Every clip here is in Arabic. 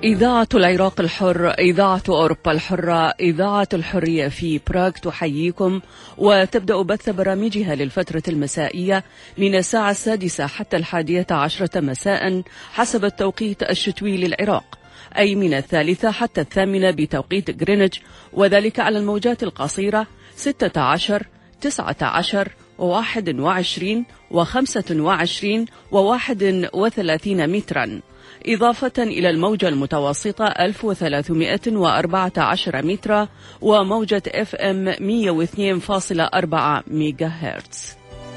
إذاعة العراق الحر، إذاعة أوروبا الحرة، إذاعة الحرية في براغ تحييكم وتبدأ بث برامجها للفترة المسائية من الساعة 6 حتى 11 مساء حسب التوقيت الشتوي للعراق، أي من 3 حتى 8 بتوقيت غرينتش، وذلك على الموجات القصيرة 16 19 و21 و25 و31 مترا، إضافة إلى الموجة المتوسطة 1314 مترا وموجة FM 102.4 ميجا هرتز.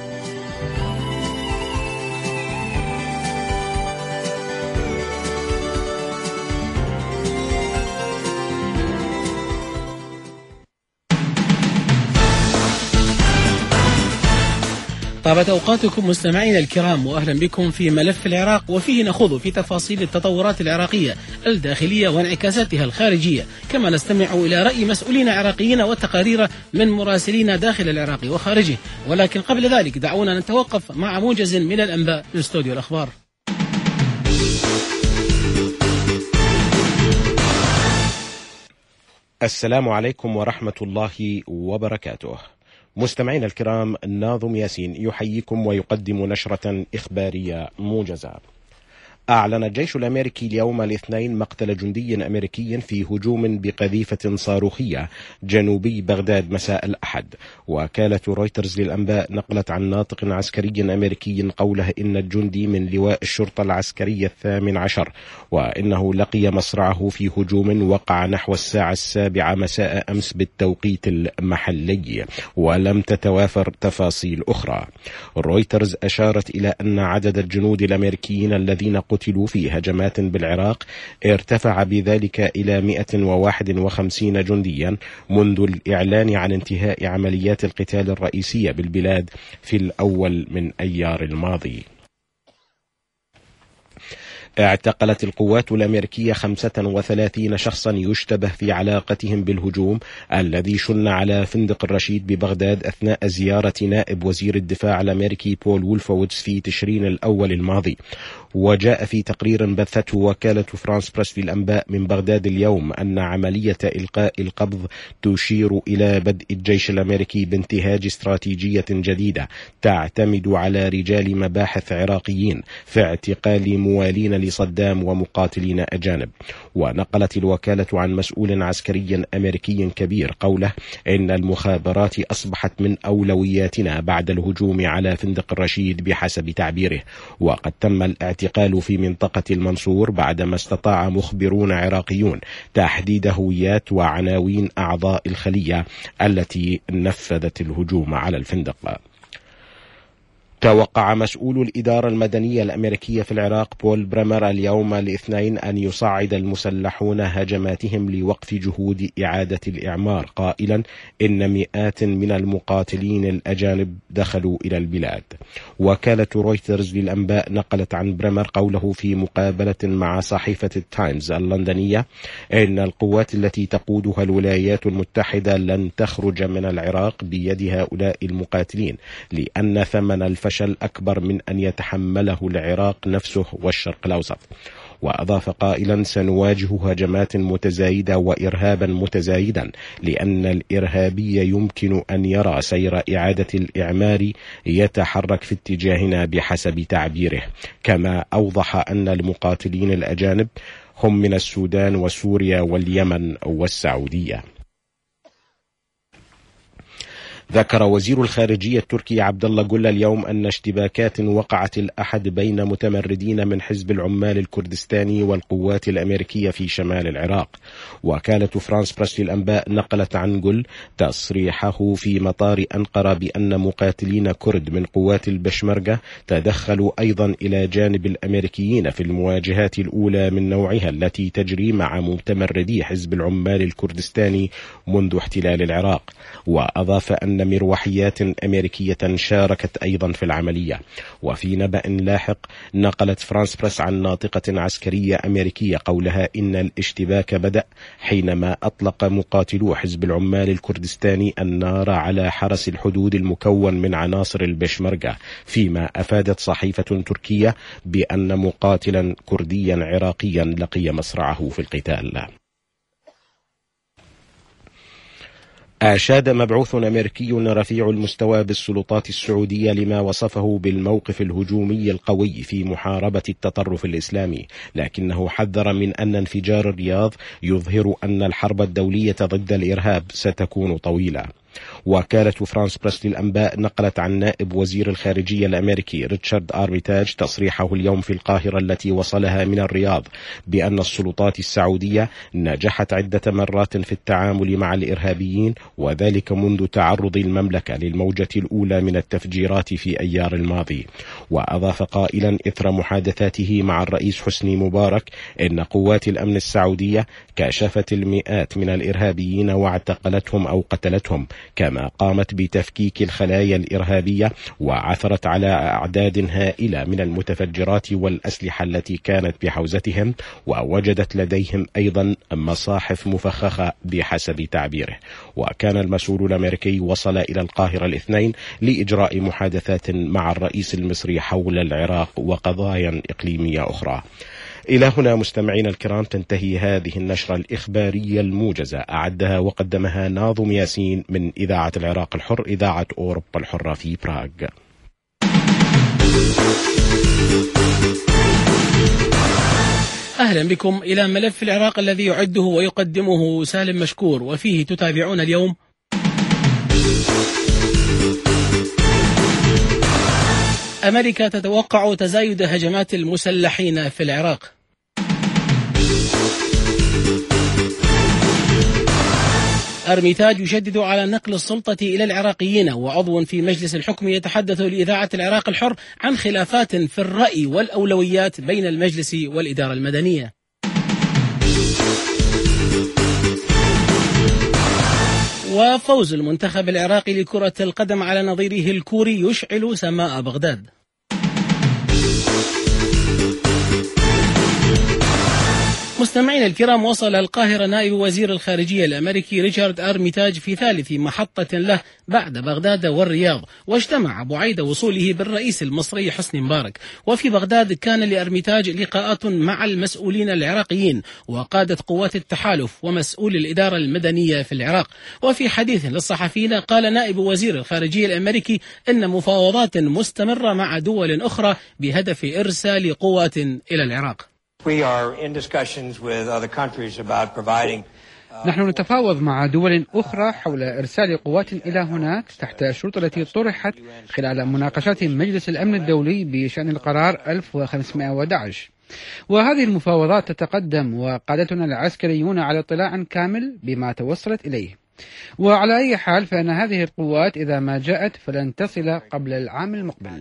طابت أوقاتكم مستمعينا الكرام، وأهلا بكم في ملف العراق، وفيه نخوض في تفاصيل التطورات العراقية الداخلية وانعكاساتها الخارجية، كما نستمع إلى رأي مسؤولين عراقيين وتقارير من مراسلين داخل العراق وخارجه. ولكن قبل ذلك دعونا نتوقف مع موجز من الأنباء من استوديو الأخبار. السلام عليكم ورحمة الله وبركاته. مستمعينا الكرام، ناظم ياسين يحييكم ويقدم نشرة إخبارية موجزة. أعلن الجيش الأمريكي اليوم الاثنين مقتل جندي أمريكي في هجوم بقذيفة صاروخية جنوبي بغداد مساء الأحد. وكالة رويترز للأنباء نقلت عن ناطق عسكري أمريكي قوله إن الجندي من لواء الشرطة العسكرية 18 وإنه لقي مصرعه في هجوم وقع نحو الساعة 7 مساء أمس بالتوقيت المحلي، ولم تتوافر تفاصيل أخرى. رويترز أشارت إلى أن عدد الجنود الأمريكيين الذين قتلوا في هجمات بالعراق ارتفع بذلك إلى 151 جنديا منذ الإعلان عن انتهاء عمليات القتال الرئيسية بالبلاد في الأول من أيار الماضي. اعتقلت القوات الأمريكية 35 شخصا يشتبه في علاقتهم بالهجوم الذي شن على فندق الرشيد ببغداد أثناء زيارة نائب وزير الدفاع الأمريكي بول وولفوودز في تشرين الأول الماضي. وجاء في تقرير بثته وكالة فرانس بريس للأنباء من بغداد اليوم أن عملية إلقاء القبض تشير إلى بدء الجيش الأمريكي بانتهاج استراتيجية جديدة تعتمد على رجال مباحث عراقيين في اعتقال موالين لصدام ومقاتلين أجانب. ونقلت الوكالة عن مسؤول عسكري أمريكي كبير قوله إن المخابرات أصبحت من أولوياتنا بعد الهجوم على فندق الرشيد بحسب تعبيره. وقد تم الاعتقال في منطقة المنصور بعدما استطاع مخبرون عراقيون تحديد هويات وعناوين أعضاء الخلية التي نفذت الهجوم على الفندق. توقع مسؤول الإدارة المدنية الأمريكية في العراق بول بريمر اليوم الاثنين أن يصعد المسلحون هجماتهم لوقف جهود إعادة الإعمار، قائلا إن مئات من المقاتلين الأجانب دخلوا إلى البلاد. وكالة رويترز للأنباء نقلت عن بريمر قوله في مقابلة مع صحيفة التايمز اللندنية إن القوات التي تقودها الولايات المتحدة لن تخرج من العراق بيد هؤلاء المقاتلين، لأن ثمن الفشل أكبر من أن يتحمله العراق نفسه والشرق الأوسط. وأضاف قائلا سنواجه هجمات متزايدة وإرهابا متزايدا، لأن الإرهابي يمكن أن يرى سير إعادة الإعمار يتحرك في اتجاهنا بحسب تعبيره. كما أوضح أن المقاتلين الأجانب هم من السودان وسوريا واليمن والسعودية. ذكر وزير الخارجية التركي عبد الله جل اليوم أن اشتباكات وقعت الأحد بين متمردين من حزب العمال الكردستاني والقوات الأمريكية في شمال العراق. وكالة فرانس بريس للأنباء نقلت عن جل تصريحه في مطار أنقرة بأن مقاتلين كرد من قوات البشمركة تدخلوا أيضا إلى جانب الأمريكيين في المواجهات الأولى من نوعها التي تجري مع متمردي حزب العمال الكردستاني منذ احتلال العراق. وأضاف أن أن مروحيات أمريكية شاركت أيضا في العملية. وفي نبأ لاحق نقلت فرانس بريس عن ناطقة عسكرية أمريكية قولها إن الاشتباك بدأ حينما أطلق مقاتلو حزب العمال الكردستاني النار على حرس الحدود المكون من عناصر البشمركة، فيما أفادت صحيفة تركية بأن مقاتلا كرديا عراقيا لقي مصرعه في القتال. أشاد مبعوث أمريكي رفيع المستوى بالسلطات السعودية لما وصفه بالموقف الهجومي القوي في محاربة التطرف الإسلامي، لكنه حذر من أن انفجار الرياض يظهر أن الحرب الدولية ضد الإرهاب ستكون طويلة. وكالة فرانس بريس للأنباء نقلت عن نائب وزير الخارجية الأمريكي ريتشارد أرميتاج تصريحه اليوم في القاهرة التي وصلها من الرياض بأن السلطات السعودية نجحت عدة مرات في التعامل مع الإرهابيين، وذلك منذ تعرض المملكة للموجة الأولى من التفجيرات في أيار الماضي. وأضاف قائلا إثر محادثاته مع الرئيس حسني مبارك إن قوات الأمن السعودية كشفت المئات من الإرهابيين واعتقلتهم أو قتلتهم، كما قامت بتفكيك الخلايا الإرهابية وعثرت على أعداد هائلة من المتفجرات والأسلحة التي كانت بحوزتهم، ووجدت لديهم أيضا مصاحف مفخخة بحسب تعبيره. وكان المسؤول الأمريكي وصل إلى القاهرة الاثنين لإجراء محادثات مع الرئيس المصري حول العراق وقضايا إقليمية أخرى. إلى هنا مستمعين الكرام تنتهي هذه النشرة الإخبارية الموجزة، أعدها وقدمها ناظم ياسين من إذاعة العراق الحر، إذاعة أوروبا الحرة في براغ. أهلا بكم إلى ملف العراق الذي يعده ويقدمه سالم مشكور، وفيه تتابعون اليوم: أمريكا تتوقع تزايد هجمات المسلحين في العراق. أرميتاج يشدد على نقل السلطة إلى العراقيين، وعضو في مجلس الحكم يتحدث لإذاعة العراق الحر عن خلافات في الرأي والأولويات بين المجلس والإدارة المدنية. وفوز المنتخب العراقي لكرة القدم على نظيره الكوري يشعل سماء بغداد. مستمعين الكرام، وصل القاهرة نائب وزير الخارجية الأمريكي ريتشارد أرميتاج في ثالث محطة له بعد بغداد والرياض، واجتمع بعيد وصوله بالرئيس المصري حسني مبارك. وفي بغداد كان لأرميتاج لقاءات مع المسؤولين العراقيين وقادة قوات التحالف ومسؤول الإدارة المدنية في العراق. وفي حديث للصحفيين قال نائب وزير الخارجية الأمريكي إن مفاوضات مستمرة مع دول أخرى بهدف إرسال قوات إلى العراق. نحن نتفاوض مع دول أخرى حول إرسال قوات إلى هناك تحت الشروط التي طرحت خلال مناقشات مجلس الأمن الدولي بشأن القرار 1511. وهذه المفاوضات تتقدم وقادتنا العسكريون على اطلاع كامل بما توصلت إليه. وعلى أي حال فإن هذه القوات إذا ما جاءت فلن تصل قبل العام المقبل.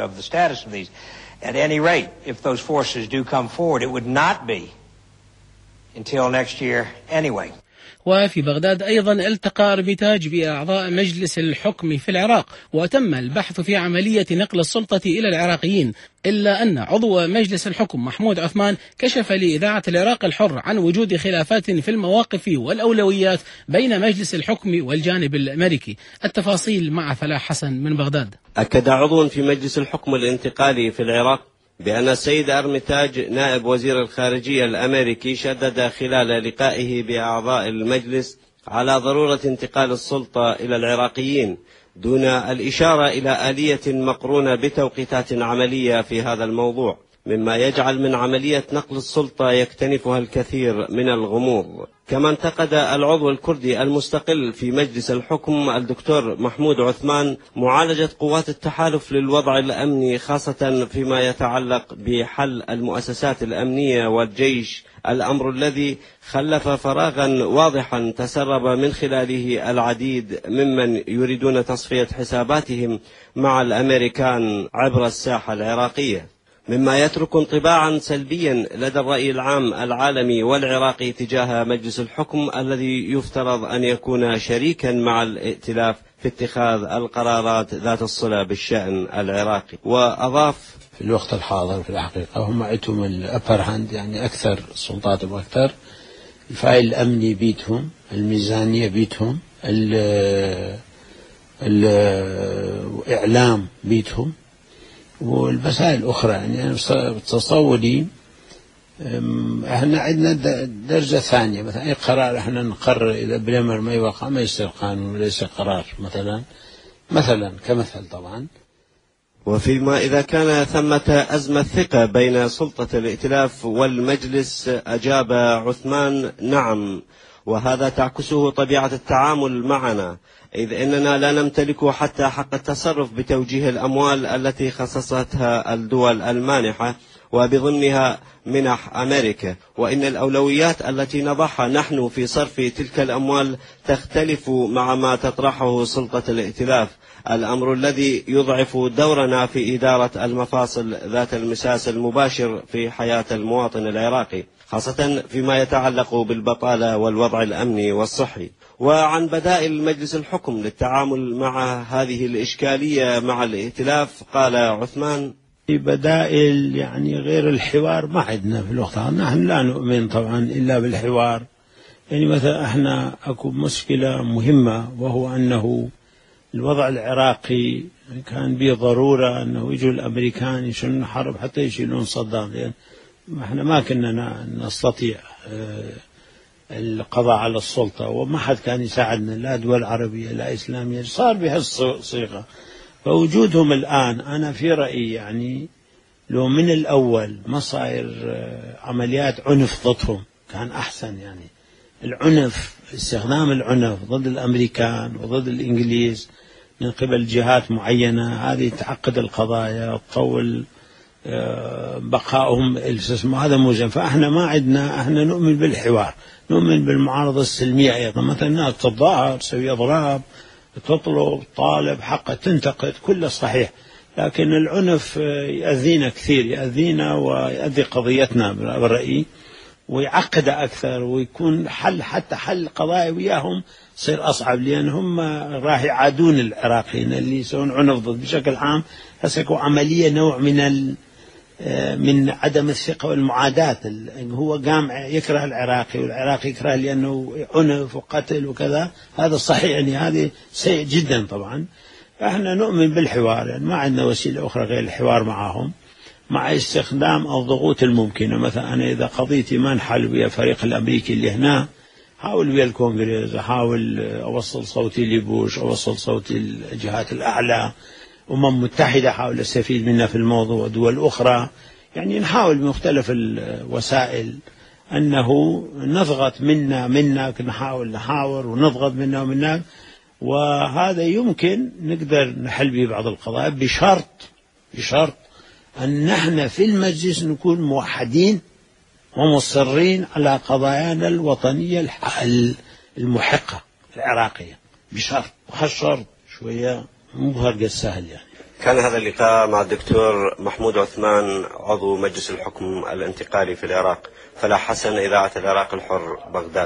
At any rate, if those forces do come forward, it would not be until next year anyway. وفي بغداد أيضا التقى أرميتاج بأعضاء مجلس الحكم في العراق، وتم البحث في عملية نقل السلطة إلى العراقيين، إلا أن عضو مجلس الحكم محمود عثمان كشف لإذاعة العراق الحر عن وجود خلافات في المواقف والأولويات بين مجلس الحكم والجانب الأمريكي. التفاصيل مع فلاح حسن من بغداد. أكد عضو في مجلس الحكم الانتقالي في العراق بأن السيد أرميتاج نائب وزير الخارجية الأمريكي شدد خلال لقائه بأعضاء المجلس على ضرورة انتقال السلطة إلى العراقيين، دون الإشارة إلى آلية مقرونة بتوقيتات عملية في هذا الموضوع، مما يجعل من عملية نقل السلطة يكتنفها الكثير من الغموض. كما انتقد العضو الكردي المستقل في مجلس الحكم الدكتور محمود عثمان معالجة قوات التحالف للوضع الأمني، خاصة فيما يتعلق بحل المؤسسات الأمنية والجيش، الأمر الذي خلف فراغا واضحا تسرب من خلاله العديد ممن يريدون تصفية حساباتهم مع الأمريكان عبر الساحة العراقية، مما يترك انطباعا سلبيا لدى الرأي العام العالمي والعراقي تجاه مجلس الحكم الذي يفترض أن يكون شريكا مع الائتلاف في اتخاذ القرارات ذات الصلة بالشأن العراقي. وأضاف: في الوقت الحاضر في الحقيقة هم عندهم الأبر هاند، يعني أكثر سلطاتهم أكثر، الفايل الأمني بيتهم، الميزانية بيتهم، الإعلام بيتهم، والمسائل الأخرى. يعني أنا تصوري احنا عندنا درجة ثانية، مثلا أي قرار احنا نقرر إذا بريمر ما يوقع ما يصير قانون وليس قرار، مثلا كمثل طبعا. وفيما إذا كان ثمة أزمة ثقة بين سلطة الائتلاف والمجلس، أجاب عثمان: نعم، وهذا تعكسه طبيعة التعامل معنا، إذ إننا لا نمتلك حتى حق التصرف بتوجيه الأموال التي خصصتها الدول المانحة وبضمنها منح أمريكا، وإن الأولويات التي نضعها نحن في صرف تلك الأموال تختلف مع ما تطرحه سلطة الائتلاف، الأمر الذي يضعف دورنا في إدارة المفاصل ذات المساس المباشر في حياة المواطن العراقي، خاصة فيما يتعلق بالبطالة والوضع الأمني والصحي. وعن بدائل مجلس الحكم للتعامل مع هذه الإشكالية مع الائتلاف قال عثمان: بدائل يعني غير الحوار ما عندنا في الوقت هذا. نحن لا نؤمن طبعا إلا بالحوار. يعني مثلا احنا اكو مشكلة مهمة، وهو أنه الوضع العراقي كان به ضرورة أنه يجوا الأمريكان يشنون حرب حتى يشيلون صدام، لأن احنا ما كنا نستطيع القضاء على السلطة، وما حد كان يساعدنا، لا دول عربية لا إسلامية، صار بهالصيغة. فوجودهم الآن أنا في رأيي يعني لو من الأول ما صاير عمليات عنف ضدهم كان أحسن. يعني العنف، استخدام العنف ضد الأمريكان وضد الإنجليز من قبل جهات معينة، هذه تعقد القضايا، تطول بقائهم، هذا موجب. فإحنا ما عندنا، إحنا نؤمن بالحوار، نؤمن بالمعارضة السلمية أيضا. مثلا الناس تتظاهر، تسوي أضراب، تطلب، طالب حقه، تنتقد، كله صحيح، لكن العنف يأذينا كثير، يأذينا ويؤذي قضيتنا بالرأي، ويعقد أكثر، ويكون حتى حل قضايا وياهم صير أصعب، لأن هم راح يعادون العراقيين اللي يسوون عنف ضد بشكل عام. هسه عملية نوع من عدم الثقة والمعاداة. هو قام يكره العراقي والعراقي يكره لأنه عنف وقتل وكذا، هذا صحيح، يعني هذا سيء جدا طبعا. احنا نؤمن بالحوار، يعني ما عندنا وسيلة أخرى غير الحوار معهم، مع استخدام الضغوط الممكنة. مثلا أنا إذا قضيتي ما انحل ويا الفريق الأمريكي اللي هنا، حاول ويا الكونغرس، أحاول أوصل صوتي لبوش، أوصل صوتي للجهات الأعلى، متحدة، حاول أستفيد منها في الموضوع، دول أخرى، يعني نحاول بمختلف الوسائل أنه نضغط منك، نحاول ونضغط منا، وهذا يمكن نقدر نحل به بعض القضايا، بشرط أن نحن في المجلس نكون موحدين ومصرين على قضايانا الوطنية المحقة العراقية، بشرط. وهالشرط شوية مو بهرقة السهل يعني. كان هذا اللقاء مع الدكتور محمود عثمان، عضو مجلس الحكم الانتقالي في العراق. فلاح حسن، إذاعة العراق الحر، بغداد.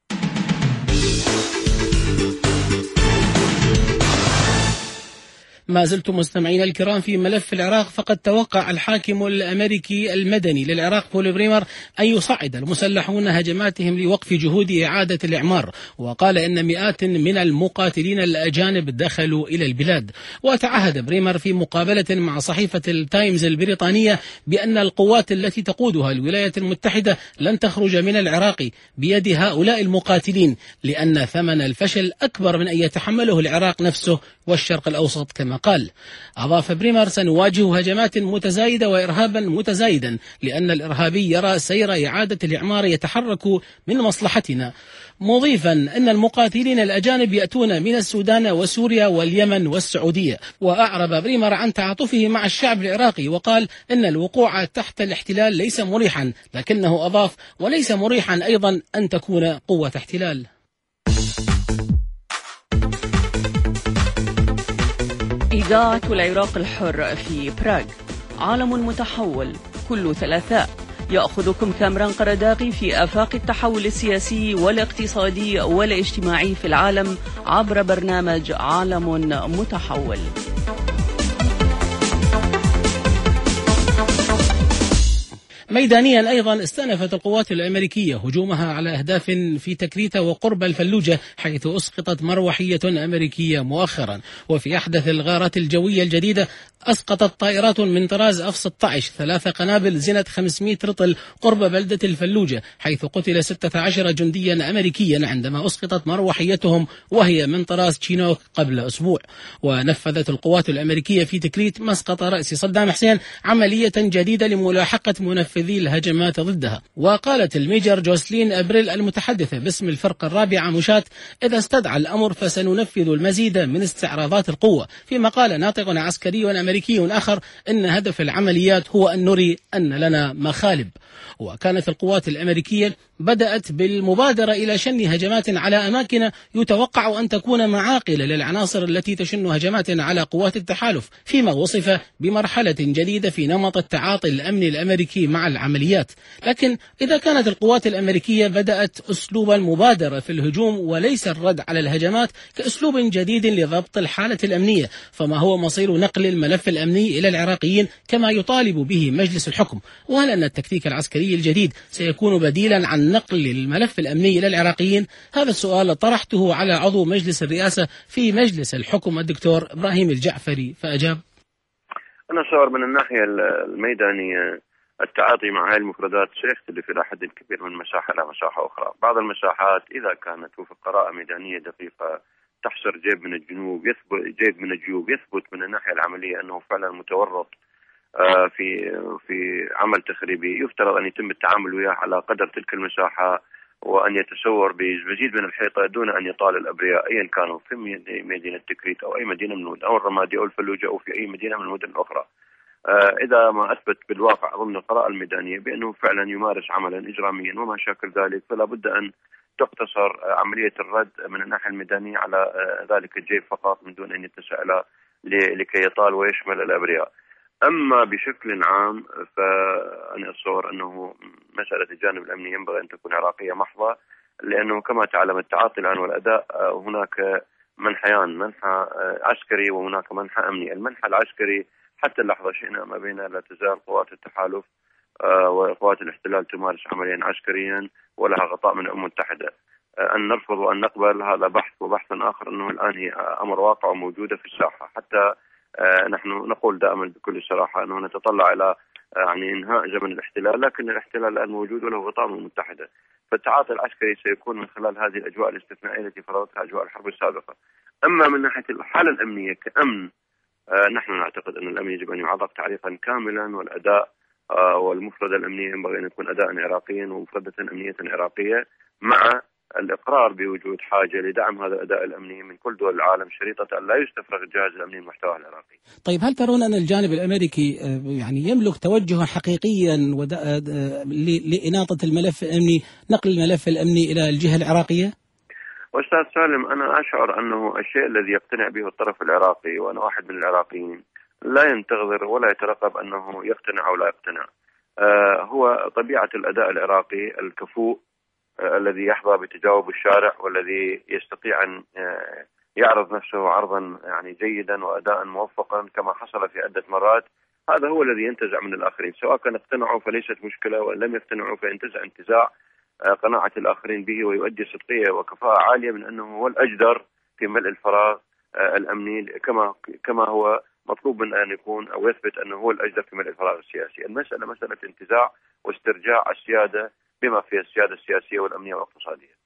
ما زلتم مستمعين الكرام في ملف العراق. فقد توقع الحاكم الأمريكي المدني للعراق بول بريمر أن يصعد المسلحون هجماتهم لوقف جهود إعادة الإعمار، وقال إن مئات من المقاتلين الأجانب دخلوا إلى البلاد. وتعهد بريمر في مقابلة مع صحيفة التايمز البريطانية بأن القوات التي تقودها الولايات المتحدة لن تخرج من العراق بيد هؤلاء المقاتلين، لأن ثمن الفشل أكبر من أن يتحمله العراق نفسه والشرق الأوسط كما قال. أضاف بريمر: سنواجه هجمات متزايدة وإرهابا متزايدا، لأن الإرهابي يرى سير إعادة الإعمار يتحرك من مصلحتنا، مضيفا أن المقاتلين الأجانب يأتون من السودان وسوريا واليمن والسعودية. وأعرب بريمر عن تعاطفه مع الشعب العراقي، وقال إن الوقوع تحت الاحتلال ليس مريحا، لكنه أضاف: وليس مريحا أيضا أن تكون قوة احتلال. إذاعة العراق الحر في براغ. عالم متحول كل ثلاثاء يأخذكم كامران قرداغي في آفاق التحول السياسي والاقتصادي والاجتماعي في العالم عبر برنامج عالم متحول. ميدانيا أيضا استأنفت القوات الأمريكية هجومها على أهداف في تكريت وقرب الفلوجة، حيث أسقطت مروحية أمريكية مؤخرا. وفي أحدث الغارات الجوية الجديدة أسقطت طائرات من طراز F-16 3 قنابل زنة 500 رطل قرب بلدة الفلوجة، حيث قتل 16 جنديا أمريكيا عندما أسقطت مروحيتهم وهي من طراز تشينوك قبل أسبوع. ونفذت القوات الأمريكية في تكريت مسقط رأس صدام حسين عملية جديدة لملاحقة منفذي الهجمات ضدها. وقالت الميجر جوسلين أبريل المتحدثة باسم الفرقة الرابعة مشاة: إذا استدعى الأمر فسننفذ المزيد من استعراضات القوة. فيما قال ناطق عسكري أمريكي آخر إن هدف العمليات هو أن نري أن لنا مخالب. وكانت القوات الأمريكية بدأت بالمبادرة إلى شن هجمات على أماكن يتوقع أن تكون معاقل للعناصر التي تشن هجمات على قوات التحالف، فيما وصف بمرحلة جديدة في نمط التعاطي الأمني الأمريكي مع العمليات. لكن إذا كانت القوات الأمريكية بدأت أسلوب المبادرة في الهجوم وليس الرد على الهجمات كأسلوب جديد لضبط الحالة الأمنية، فما هو مصير نقل الملف الأمني إلى العراقيين كما يطالب به مجلس الحكم؟ وهل أن التكتيك العسكري الجديد سيكون بديلا عن نقل الملف الأمني إلى العراقيين؟ هذا السؤال طرحته على عضو مجلس الرئاسة في مجلس الحكم الدكتور إبراهيم الجعفري فأجاب: أنا أشعر من الناحية الميدانية التعاطي مع هذه المفردات سيختلف إلى حد كبير من مساحة إلى مساحة أخرى. بعض المساحات إذا كانت وفق قراءة ميدانية دقيقة تحصر جيب من الجيوب يثبت من الناحية العملية أنه فعلا متورط في عمل تخريبي، يفترض أن يتم التعامل وياه على قدر تلك المساحة، وأن يتسور بمزيد من الحيطة دون أن يطال الأبرياء أيا كانوا في مدينة تكريت أو أي مدينة من المدن أو الرمادي أو الفلوجة أو في أي مدينة من المدن الأخرى. إذا ما أثبت بالواقع ضمن القراءة الميدانية بأنه فعلا يمارس عملا إجراميا وما شاكل ذلك، فلا بد أن تقتصر عملية الرد من الناحية الميدانية على ذلك الجيب فقط من دون أن يتسع لكي يطال ويشمل الأبرياء. أما بشكل عام فأنا أتصور أنه مسألة الجانب الأمني ينبغي أن تكون عراقية محضة، لأنه كما تعلم التعاطي الآن والأداء هناك منحيان، منحى عسكري وهناك منحى أمني. المنحى العسكري حتى اللحظة شئنا ما بين لا تزال قوات التحالف وقوات الاحتلال تمارس عمليا عسكريا ولها غطاء من الأمم المتحدة. أن نرفض وأن نقبل هذا بحث، وبحث آخر أنه الآن هي أمر واقع وموجودة في الساحة. حتى نحن نقول دائما بكل صراحة أنه نتطلع إلى إنهاء زمن الاحتلال، لكن الاحتلال الآن موجود وله غطاء من الأمم المتحدة. فالتعاطي العسكري سيكون من خلال هذه الأجواء الاستثنائية التي فرضتها أجواء الحرب السابقة. أما من ناحية الحالة الأمنية كأمن، نحن نعتقد أن الأمن يجب أن يعرض تعريفا كاملا، والأداء والمفردة الأمنية ينبغي أن يكون أداء عراقيا ومفردة أمنية عراقية، مع الإقرار بوجود حاجة لدعم هذا الأداء الأمني من كل دول العالم شريطة أن لا يستفرغ الجهاز الأمني المحتوى العراقي. طيب، هل ترون أن الجانب الأمريكي يعني يملك توجها حقيقيا لإناطة الملف الأمني، نقل الملف الأمني إلى الجهة العراقية؟ أستاذ سالم، أنا أشعر أنه الشيء الذي يقتنع به الطرف العراقي، وأنا واحد من العراقيين، لا ينتظر ولا يترقب أنه يقتنع أو لا يقتنع. هو طبيعة الأداء العراقي الكفؤ الذي يحظى بتجاوب الشارع، والذي يستطيع أن يعرض نفسه عرضا يعني جيدا وأداء موفقا كما حصل في عدة مرات. هذا هو الذي ينتزع من الآخرين، سواء كان اقتنعوا فليست مشكلة، وإن لم يقتنعوا فينتزع انتزاع قناعة الآخرين به، ويؤدي صدقية وكفاءة عالية من أنه هو الأجدر في ملء الفراغ الأمني، كما هو مطلوب من أن يكون أو يثبت أنه هو الأجدر في ملء الفراغ السياسي. المسألة مسألة انتزاع واسترجاع السيادة بما فيها السيادة السياسية والأمنية والاقتصادية.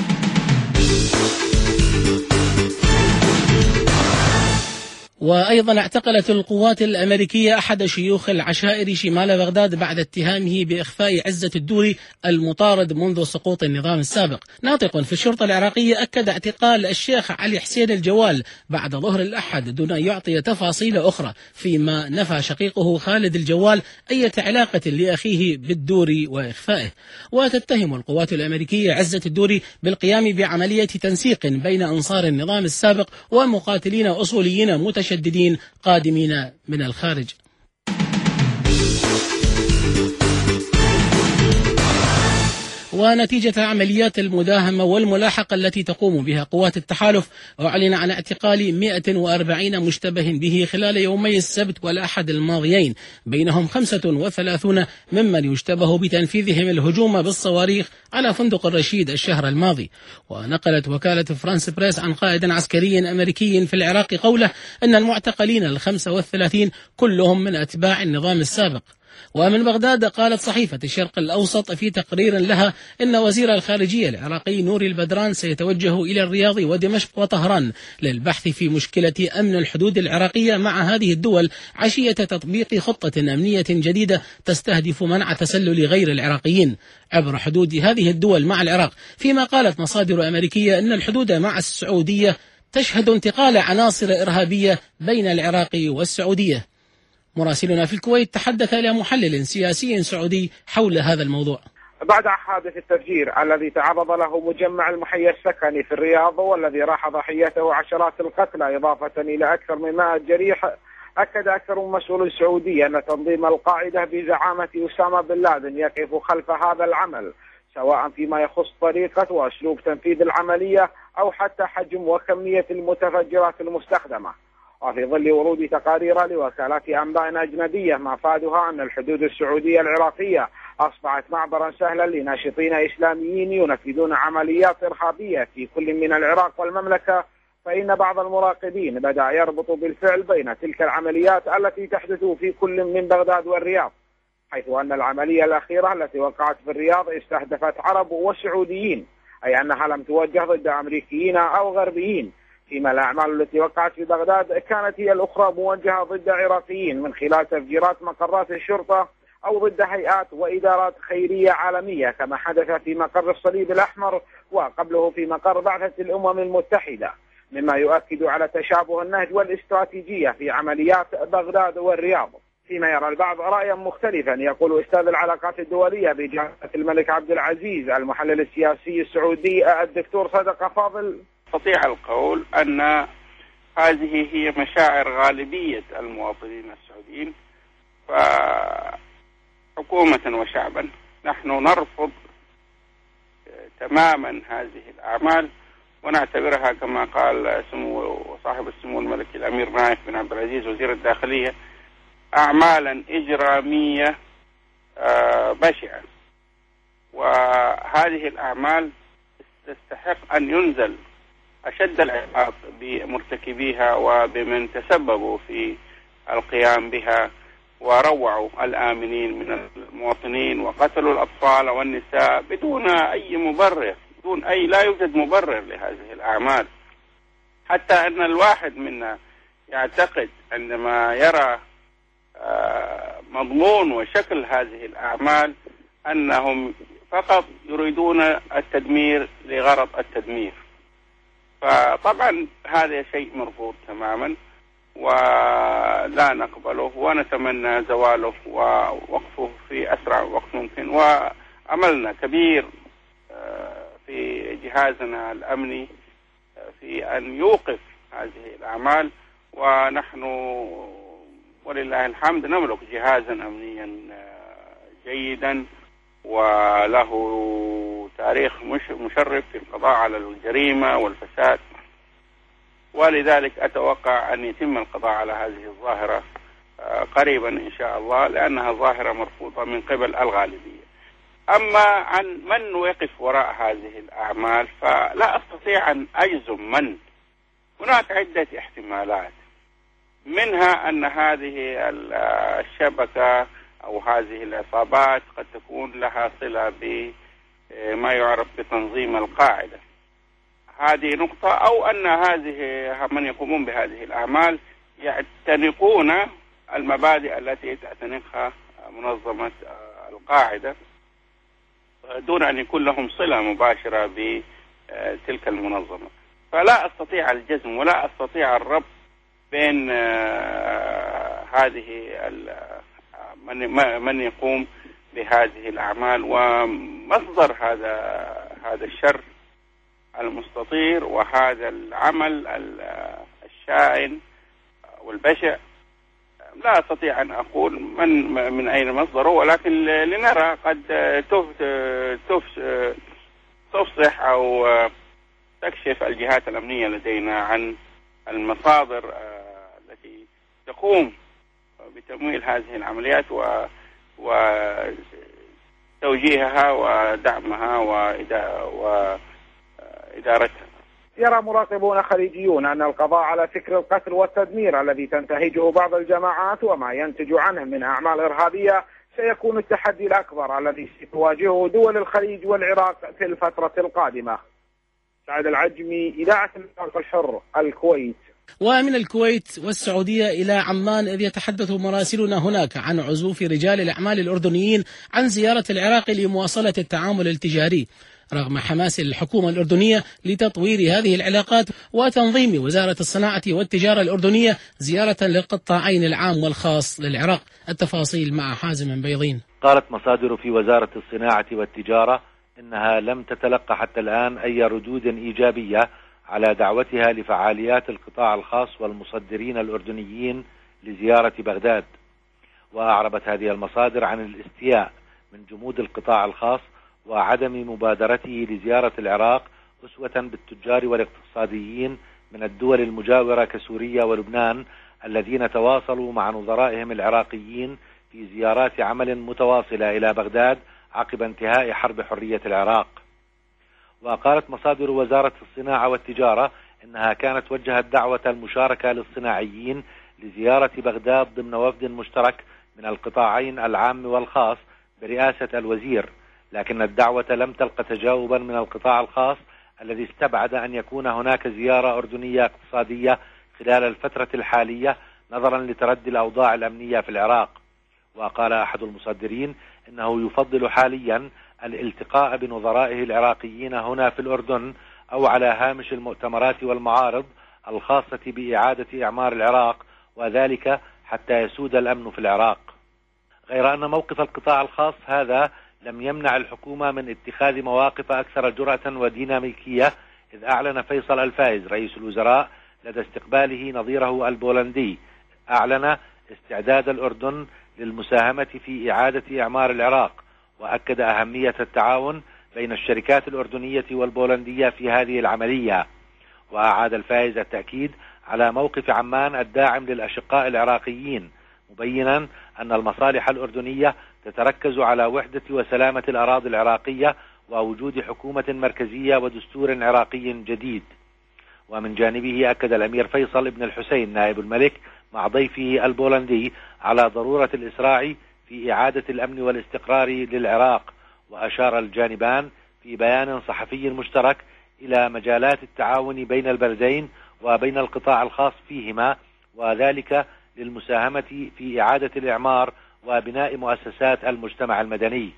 وأيضا اعتقلت القوات الأمريكية أحد شيوخ العشائر شمال بغداد بعد اتهامه بإخفاء عزة الدوري المطارد منذ سقوط النظام السابق. ناطق في الشرطة العراقية أكد اعتقال الشيخ علي حسين الجوال بعد ظهر الأحد دون أن يعطي تفاصيل أخرى، فيما نفى شقيقه خالد الجوال أي علاقة لأخيه بالدوري وإخفائه. وتتهم القوات الأمريكية عزة الدوري بالقيام بعملية تنسيق بين أنصار النظام السابق ومقاتلين أصوليين متشددين قادمين من الخارج. ونتيجة عمليات المداهمة والملاحقة التي تقوم بها قوات التحالف، أعلن عن اعتقال 140 مشتبه به خلال يومي السبت والأحد الماضيين، بينهم 35 ممن يشتبه بتنفيذهم الهجوم بالصواريخ على فندق الرشيد الشهر الماضي. ونقلت وكالة فرانس بريس عن قائد عسكري أمريكي في العراق قوله أن المعتقلين 35 كلهم من أتباع النظام السابق. ومن بغداد قالت صحيفة الشرق الأوسط في تقرير لها إن وزير الخارجية العراقي نوري البدران سيتوجه إلى الرياض ودمشق وطهران للبحث في مشكلة أمن الحدود العراقية مع هذه الدول عشية تطبيق خطة أمنية جديدة تستهدف منع تسلل غير العراقيين عبر حدود هذه الدول مع العراق، فيما قالت مصادر أمريكية أن الحدود مع السعودية تشهد انتقال عناصر إرهابية بين العراق والسعودية. مراسلنا في الكويت تحدث إلى محلل سياسي سعودي حول هذا الموضوع. بعد حادث التفجير الذي تعرض له مجمع المحيا السكني في الرياض والذي راح ضحيته عشرات القتلى إضافة إلى أكثر من 100 جريح، أكد أكثر من مسؤول سعودي أن تنظيم القاعدة بزعامة أسامة بن لادن يقف خلف هذا العمل، سواء فيما يخص طريقة وأسلوب تنفيذ العملية أو حتى حجم وكمية المتفجرات المستخدمة. وفي ظل ورود تقارير لوكالات أنباء أجنبية مفادها أن الحدود السعودية العراقية أصبحت معبرا سهلا لناشطين إسلاميين ينفذون عمليات إرهابية في كل من العراق والمملكة، فإن بعض المراقبين بدأ يربط بالفعل بين تلك العمليات التي تحدث في كل من بغداد والرياض، حيث أن العملية الأخيرة التي وقعت في الرياض استهدفت عرب وسعوديين، أي أنها لم توجه ضد أمريكيين أو غربيين، فيما الأعمال التي وقعت في بغداد كانت هي الأخرى موجهة ضد عراقيين من خلال تفجيرات مقرات الشرطة أو ضد هيئات وإدارات خيرية عالمية، كما حدث في مقر الصليب الأحمر وقبله في مقر بعثة الأمم المتحدة، مما يؤكد على تشابه النهج والاستراتيجية في عمليات بغداد والرياض. فيما يرى البعض رأيا مختلفا، يقول أستاذ العلاقات الدولية بجامعة الملك عبد العزيز المحلل السياسي السعودي الدكتور صدق فاضل: استطيع القول أن هذه هي مشاعر غالبية المواطنين السعوديين، فحكومة وشعبا نحن نرفض تماما هذه الأعمال، ونعتبرها كما قال سمو صاحب السمو الملكي الأمير نايف بن عبد العزيز وزير الداخلية أعمالا إجرامية بشعة، وهذه الأعمال تستحق أن ينزل أشد العقاب بمرتكبيها وبمن تسببوا في القيام بها وروعوا الآمنين من المواطنين وقتلوا الأطفال والنساء بدون أي مبرر، لا يوجد مبرر لهذه الأعمال. حتى أن الواحد منا يعتقد عندما يرى مضمون وشكل هذه الأعمال أنهم فقط يريدون التدمير لغرض التدمير، فطبعا هذا شيء مرفوض تماما ولا نقبله، ونتمنى زواله ووقفه في أسرع وقت ممكن. وعملنا كبير في جهازنا الأمني في أن يوقف هذه الأعمال، ونحن ولله الحمد نملك جهازا أمنيا جيدا وله تاريخ مشرف في القضاء على الجريمة والفساد، ولذلك أتوقع أن يتم القضاء على هذه الظاهرة قريبا إن شاء الله، لأنها ظاهرة مرفوضة من قبل الغالبية. أما عن من يقف وراء هذه الأعمال فلا أستطيع أن أجزم من. هناك عدة احتمالات، منها أن هذه الشبكة أو هذه العصابات قد تكون لها صلة بما يعرف بتنظيم القاعدة، هذه نقطة، أو أن هذه من يقومون بهذه الأعمال يعتنقون المبادئ التي تعتنقها منظمة القاعدة دون أن يكون لهم صلة مباشرة بتلك المنظمة. فلا أستطيع الجزم ولا أستطيع الربط بين هذه من يقوم بهذه الأعمال ومصدر هذا الشر المستطير وهذا العمل الشائن والبشع لا أستطيع أن أقول من أين مصدره، ولكن لنرى قد تفصح أو تكشف الجهات الأمنية لدينا عن المصادر التي تقوم بتمويل هذه العمليات وتوجيهها ودعمها وإدارتها. يرى مراقبون خليجيون أن القضاء على فكر القتل والتدمير الذي تنتهجه بعض الجماعات وما ينتج عنه من أعمال إرهابية سيكون التحدي الأكبر الذي ستواجهه دول الخليج والعراق في الفترة القادمة. سعد العجمي، إذاعة العراق الحر، الكويت. ومن الكويت والسعودية إلى عمان، إذ يتحدث مراسلنا هناك عن عزوف رجال الأعمال الأردنيين عن زيارة العراق لمواصلة التعامل التجاري رغم حماس الحكومة الأردنية لتطوير هذه العلاقات وتنظيم وزارة الصناعة والتجارة الأردنية زيارة للقطاعين العام والخاص للعراق. التفاصيل مع حازم بيضين. قالت مصادر في وزارة الصناعة والتجارة إنها لم تتلقى حتى الآن أي ردود إيجابية على دعوتها لفعاليات القطاع الخاص والمصدرين الأردنيين لزيارة بغداد. وأعربت هذه المصادر عن الاستياء من جمود القطاع الخاص وعدم مبادرته لزيارة العراق أسوة بالتجار والاقتصاديين من الدول المجاورة كسوريا ولبنان الذين تواصلوا مع نظرائهم العراقيين في زيارات عمل متواصلة إلى بغداد عقب انتهاء حرب حرية العراق. وقالت مصادر وزارة الصناعة والتجارة إنها كانت وجهت دعوة المشاركة للصناعيين لزيارة بغداد ضمن وفد مشترك من القطاعين العام والخاص برئاسة الوزير، لكن الدعوة لم تلق تجاوبا من القطاع الخاص الذي استبعد أن يكون هناك زيارة أردنية اقتصادية خلال الفترة الحالية نظرا لتردي الأوضاع الأمنية في العراق. وقال أحد المصدرين إنه يفضل حاليا الالتقاء بنظرائه العراقيين هنا في الأردن أو على هامش المؤتمرات والمعارض الخاصة بإعادة إعمار العراق، وذلك حتى يسود الأمن في العراق. غير أن موقف القطاع الخاص هذا لم يمنع الحكومة من اتخاذ مواقف أكثر جرأة وديناميكية، إذ أعلن فيصل الفايز رئيس الوزراء لدى استقباله نظيره البولندي أعلن استعداد الأردن للمساهمة في إعادة إعمار العراق، وأكد أهمية التعاون بين الشركات الأردنية والبولندية في هذه العملية. وأعاد الفايز التأكيد على موقف عمان الداعم للأشقاء العراقيين، مبينا أن المصالح الأردنية تتركز على وحدة وسلامة الأراضي العراقية ووجود حكومة مركزية ودستور عراقي جديد. ومن جانبه أكد الأمير فيصل بن الحسين نائب الملك مع ضيفه البولندي على ضرورة الإسراع في إعادة الأمن والاستقرار للعراق، وأشار الجانبان في بيان صحفي مشترك إلى مجالات التعاون بين البلدين وبين القطاع الخاص فيهما، وذلك للمساهمة في إعادة الإعمار وبناء مؤسسات المجتمع المدني.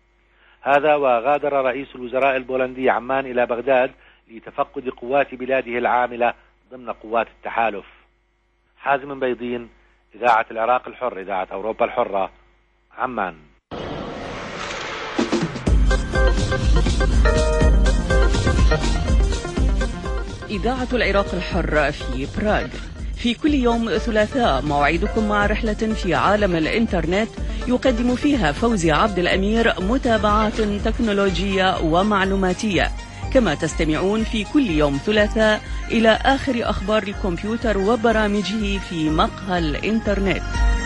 هذا وغادر رئيس الوزراء البولندي عمان إلى بغداد لتفقد قوات بلاده العاملة ضمن قوات التحالف. حازم بيضين، إذاعة العراق الحر، إذاعة أوروبا الحرة، عمان. إذاعة العراق الحر في براغ. في كل يوم ثلاثاء موعدكم مع رحلة في عالم الإنترنت يقدم فيها فوزي عبد الأمير متابعات تكنولوجية ومعلوماتية، كما تستمعون في كل يوم ثلاثاء إلى آخر أخبار الكمبيوتر وبرامجه في مقهى الإنترنت.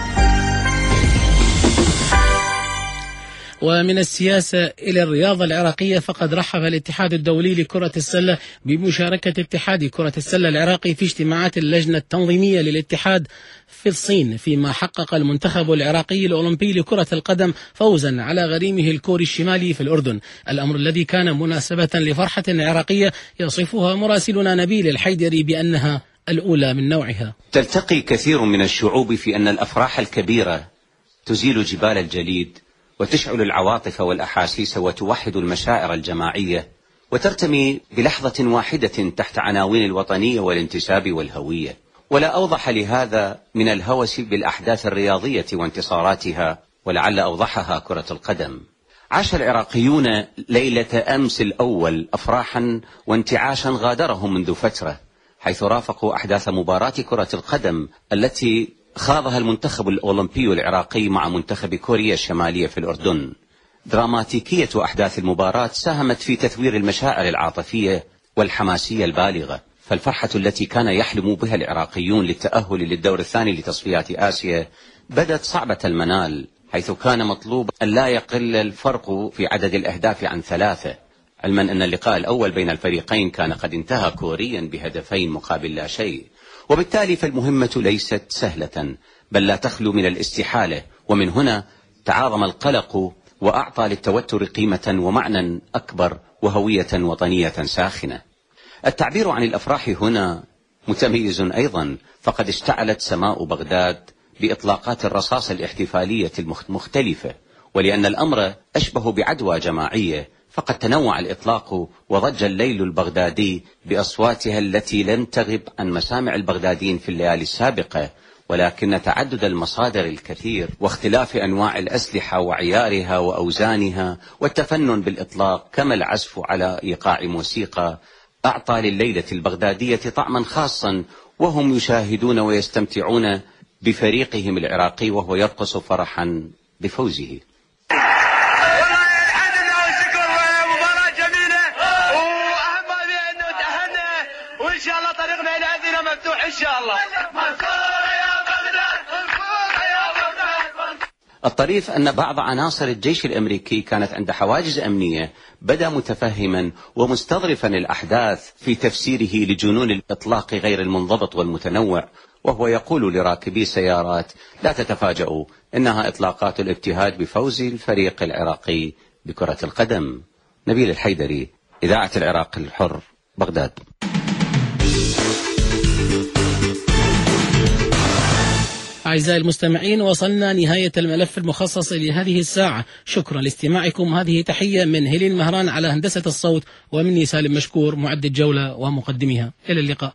ومن السياسة إلى الرياضة العراقية، فقد رحب الاتحاد الدولي لكرة السلة بمشاركة اتحاد كرة السلة العراقي في اجتماعات اللجنة التنظيمية للاتحاد في الصين، فيما حقق المنتخب العراقي الأولمبي لكرة القدم فوزا على غريمه الكوري الشمالي في الأردن، الأمر الذي كان مناسبة لفرحة عراقية يصفها مراسلنا نبيل الحيدري بأنها الأولى من نوعها. تلتقي كثير من الشعوب في أن الأفراح الكبيرة تزيل جبال الجليد وتشعل العواطف والأحاسيس وتوحد المشاعر الجماعية، وترتمي بلحظة واحدة تحت عناوين الوطنية والانتساب والهوية. ولا أوضح لهذا من الهوس بالأحداث الرياضية وانتصاراتها، ولعل أوضحها كرة القدم. عاش العراقيون ليلة أمس الأول أفراحا وانتعاشا غادرهم منذ فترة، حيث رافقوا أحداث مباراة كرة القدم التي خاضها المنتخب الأولمبي العراقي مع منتخب كوريا الشمالية في الأردن. دراماتيكية أحداث المباراة ساهمت في تثوير المشاعر العاطفية والحماسية البالغة، فالفرحة التي كان يحلم بها العراقيون للتأهل للدور الثاني لتصفيات آسيا بدت صعبة المنال، حيث كان مطلوب أن لا يقل الفرق في عدد الأهداف عن 3، علما أن اللقاء الأول بين الفريقين كان قد انتهى كوريا بهدفين مقابل لا شيء، وبالتالي فالمهمة ليست سهلة بل لا تخلو من الاستحالة، ومن هنا تعاظم القلق وأعطى للتوتر قيمة ومعنى أكبر وهوية وطنية ساخنة. التعبير عن الأفراح هنا متميز أيضا، فقد اشتعلت سماء بغداد بإطلاقات الرصاص الاحتفالية المختلفة، ولأن الأمر أشبه بعدوى جماعية فقد تنوع الإطلاق وضج الليل البغدادي بأصواتها التي لم تغب عن مسامع البغداديين في الليالي السابقة، ولكن تعدد المصادر الكثير واختلاف أنواع الأسلحة وعيارها وأوزانها والتفنن بالإطلاق كما العزف على إيقاع موسيقى أعطى لليلة البغدادية طعما خاصا، وهم يشاهدون ويستمتعون بفريقهم العراقي وهو يرقص فرحا بفوزه. وإن شاء الله طريقنا إلى أذننا مفتوح إن شاء الله. الطريف أن بعض عناصر الجيش الأمريكي كانت عند حواجز أمنية بدا متفهما ومستظرفا الأحداث في تفسيره لجنون الإطلاق غير المنضبط والمتنوع، وهو يقول لراكبي سيارات: لا تتفاجؤوا، إنها إطلاقات الابتهاج بفوز الفريق العراقي بكرة القدم. نبيل الحيدري، إذاعة العراق الحر، بغداد. أعزائي المستمعين، وصلنا نهاية الملف المخصص لهذه الساعة. شكرا لاستماعكم. هذه تحية من هيلين مهران على هندسة الصوت، ومني سالم مشكور معد الجولة ومقدمها. إلى اللقاء.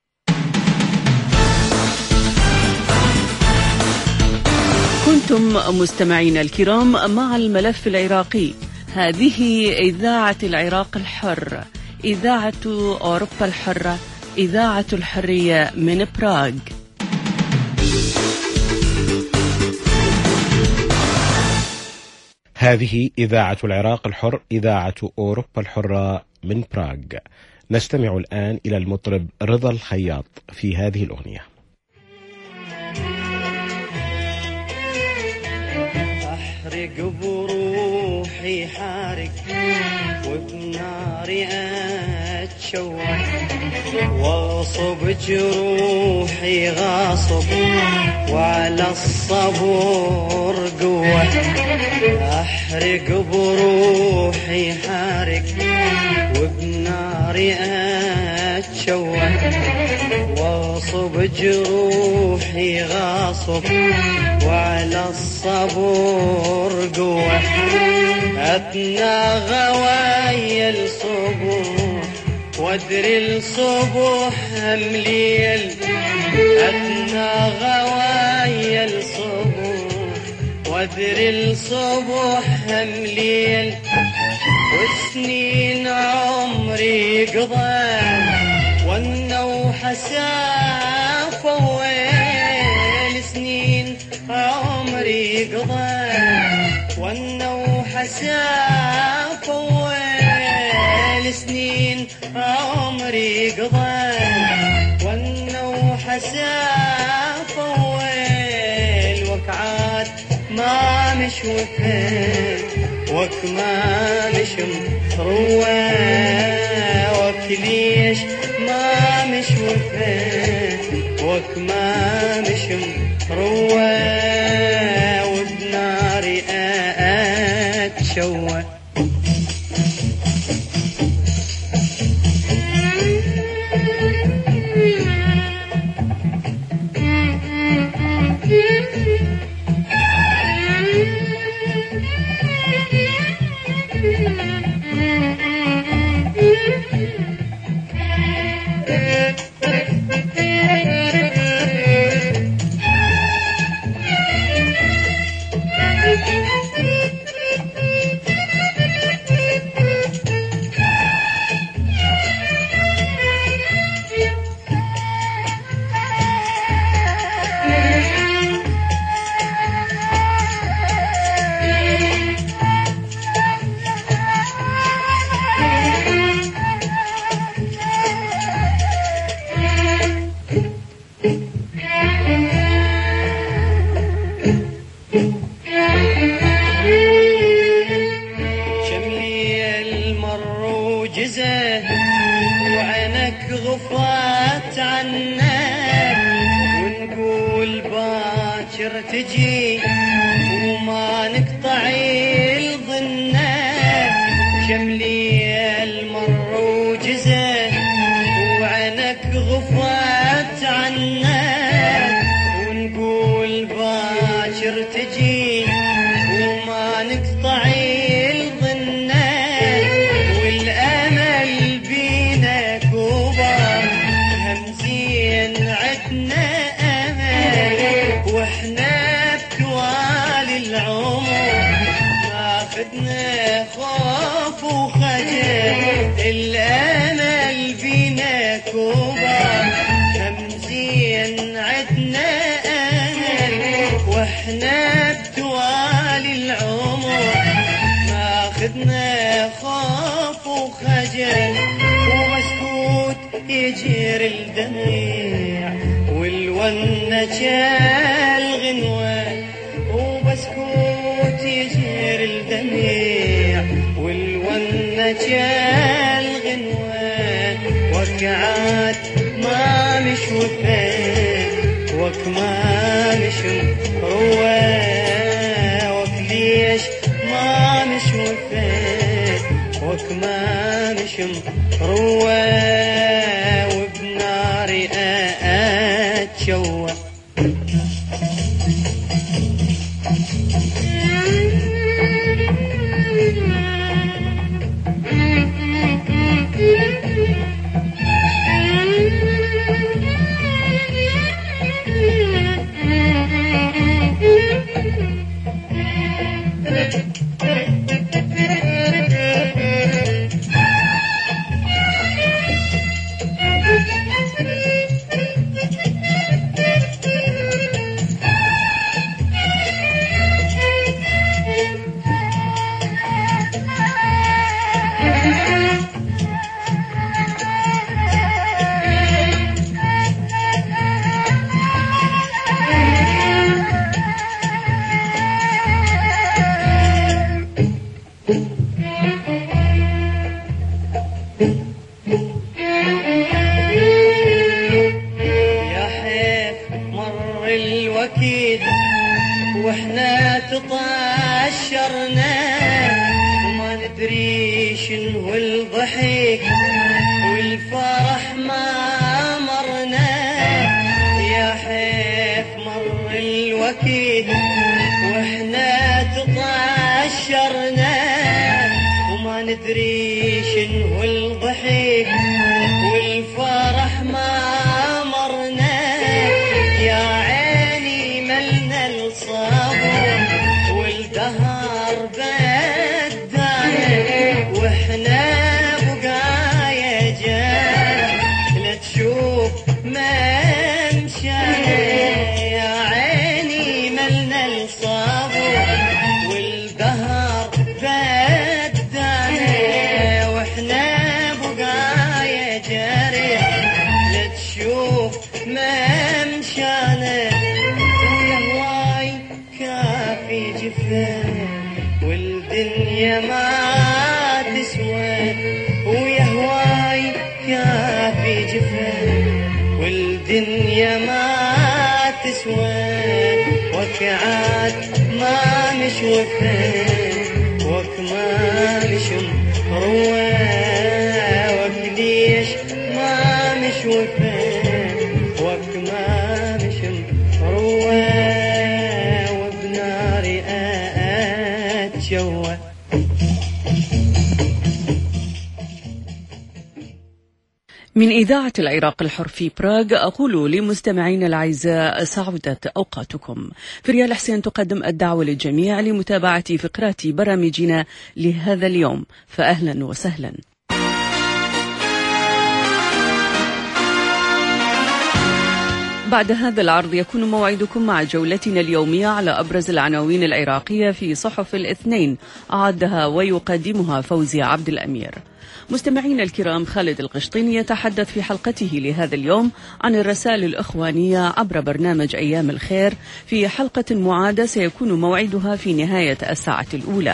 كنتم مستمعين الكرام مع الملف العراقي. هذه إذاعة العراق الحر، إذاعة أوروبا الحرة، إذاعة الحرية من براغ. هذه إذاعة العراق الحر، إذاعة أوروبا الحرة من براغ. نستمع الآن إلى المطرب رضا الخياط في هذه الأغنية. أحرق بروحي حارق وبناري أتشوح، واغصب جروحي غاصب وعلى الصبر قوة. أحرق بروحي حارق وبناري أتشوح، واغصب جروحي غاصب وعلى الصبر قوة. أتناغى ويا الصبح وادري الصبح مليل. أتناغى ويا الصبح وادري الصبح مليل. وسنين عمري قضى والنوح ساف ويل. سنين عمري قضى والنوح ساف ويل. سنين عمري قضى والنوح ساف ويل. وكعاد ما مش وفيت وك ما مش مروى. وكليش ما مش وفيت وك ما مش مروى. وبناري أتشوى. باكر تجي وما نقطعي الظنة شملي المر وجزة وعنك غفت عنا ونقول باكر تجي وما نقطعي الظنة والأمل بينا كبر همزين عدنا أمل واحنا بتوالي العمر ماخدنا خوف وخجل الأمل بينا كبر همزين عدنا أمل واحنا بتوالي العمر ماخدنا خوف وخجل ومسكوت يجري الدمع والونة الغنوة وبسكوت يجري الدمع والونة الغنوة وكعات ما مش وفاء وكما مش رواه وكليش ما مش وفاء وكما مش رواه وبناري أتشوى واحنا تطاشرنا وما ندري شنو الضحك والفرح ما مرنا يا حيف مر الوقت واحنا تطاشرنا وما ندري شنو الضحك والفرح ما مرنا يا عيني ملنا الصبر والدهر بدانا واحنا بقايا جارح لا تشوف ما مشانا يا عيني ملنا الصبر والدهر بدانا واحنا بقايا جارح لا تشوف ما مشانا والدنيا ما تسوى ويا هواي كافي جفا والدنيا ما تسوى وكعاد ما مش وفا وكما مش روى وكليش ما مش وفا وكما مش روى من إذاعة العراق الحر في براغ أقول لمستمعين الأعزاء سعودت أوقاتكم. فريال حسين تقدم الدعوة للجميع لمتابعة فقرات برامجنا لهذا اليوم، فأهلا وسهلا. بعد هذا العرض يكون موعدكم مع جولتنا اليومية على أبرز العناوين العراقية في صحف الاثنين، أعدها ويقدمها فوزي عبد الأمير. مستمعينا الكرام، خالد القشطيني يتحدث في حلقته لهذا اليوم عن الرسائل الإخوانية عبر برنامج أيام الخير في حلقة معادة سيكون موعدها في نهاية الساعة الأولى.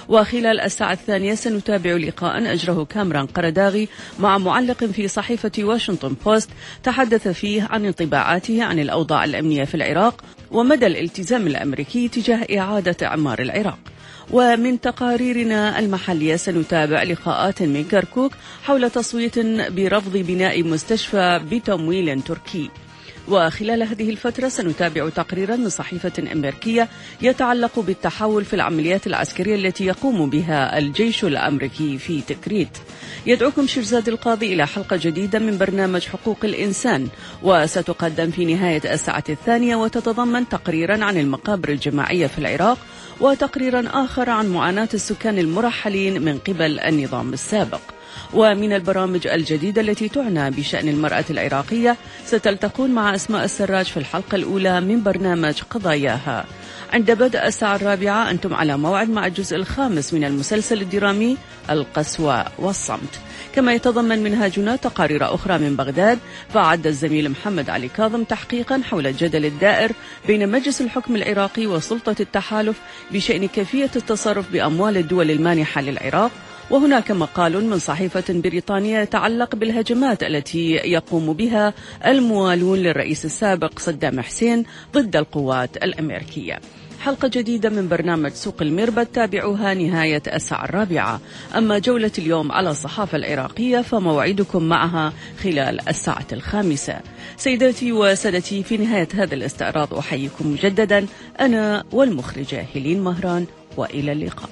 وخلال الساعة الثانية سنتابع لقاء أجره كامران قرداغي مع معلق في صحيفة واشنطن بوست تحدث فيه عن انطباعاته عن الأوضاع الأمنية في العراق ومدى الالتزام الأمريكي تجاه إعادة إعمار العراق. ومن تقاريرنا المحلية سنتابع لقاءات من كركوك حول تصويت برفض بناء مستشفى بتمويل تركي. وخلال هذه الفترة سنتابع تقريرا من صحيفة أمريكية يتعلق بالتحول في العمليات العسكرية التي يقوم بها الجيش الأمريكي في تكريت. يدعوكم شيرزاد القاضي إلى حلقة جديدة من برنامج حقوق الإنسان، وستقدم في نهاية الساعة الثانية وتتضمن تقريرا عن المقابر الجماعية في العراق وتقريرا آخر عن معاناة السكان المرحلين من قبل النظام السابق. ومن البرامج الجديدة التي تعنى بشأن المرأة العراقية ستلتقون مع أسماء السراج في الحلقة الأولى من برنامج قضاياها. عند بدء الساعة 4 أنتم على موعد مع الجزء الخامس من المسلسل الدرامي القسوة والصمت. كما يتضمن منهاجنا تقارير أخرى من بغداد، فعد الزميل محمد علي كاظم تحقيقا حول الجدل الدائر بين مجلس الحكم العراقي وسلطة التحالف بشأن كيفية التصرف بأموال الدول المانحة للعراق. وهناك مقال من صحيفة بريطانية يتعلق بالهجمات التي يقوم بها الموالون للرئيس السابق صدام حسين ضد القوات الأمريكية. حلقة جديدة من برنامج سوق المربد تابعوها نهاية الساعة 4. أما جولة اليوم على الصحافة العراقية فموعدكم معها خلال الساعة 5. سيداتي وسادتي، في نهاية هذا الاستعراض أحييكم مجددا أنا والمخرجة هيلين مهران، وإلى اللقاء.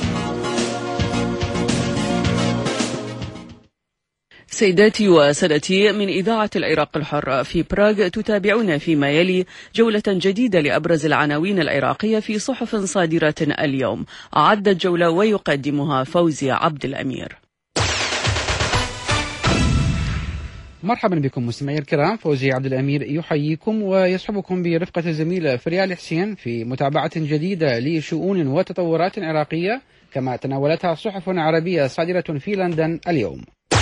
سيداتي وسادتي، من إذاعة العراق الحر في براغ تتابعون فيما يلي جولة جديدة لأبرز العناوين العراقية في صحف صادرة اليوم. أعد الجولة ويقدمها فوزي عبد الأمير. مرحبا بكم مستمعي الكرام، فوزي عبد الأمير يحييكم ويصحبكم برفقة الزميل فريال حسين في متابعة جديدة لشؤون وتطورات عراقية كما تناولتها صحف عربية صادرة في لندن اليوم.